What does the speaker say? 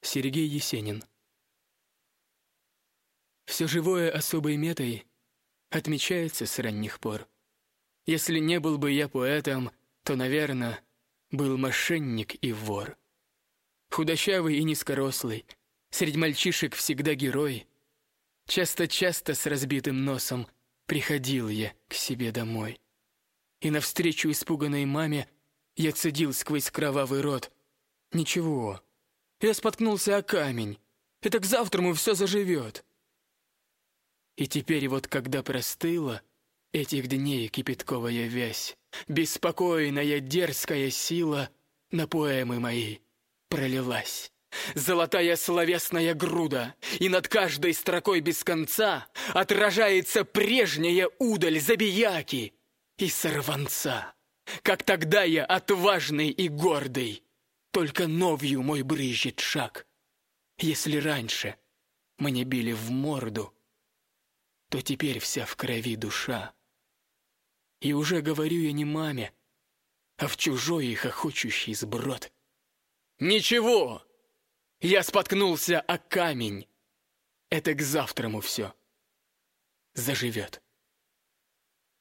Сергей Есенин. Все живое особой метой отмечается с ранних пор. Если не был бы я поэтом, то, наверное, был мошенник и вор. Худощавый и низкорослый, средь мальчишек всегда герой. Часто-часто с разбитым носом приходил я к себе домой. И навстречу испуганной маме я цедил сквозь кровавый рот: «Ничего, я споткнулся о камень, это к завтраму все заживет». И теперь вот, когда простыла этих дней кипятковая вязь, беспокойная дерзкая сила на поэмы мои пролилась. Золотая словесная груда, и над каждой строкой без конца отражается прежняя удаль забияки и сорванца. Как тогда я отважный и гордый, только новью мой брызжет шаг. Если раньше мне били в морду, то теперь вся в крови душа. И уже говорю я не маме, а в чужой и хохочущий сброд: «Ничего, я споткнулся о камень, это к завтраму все заживет».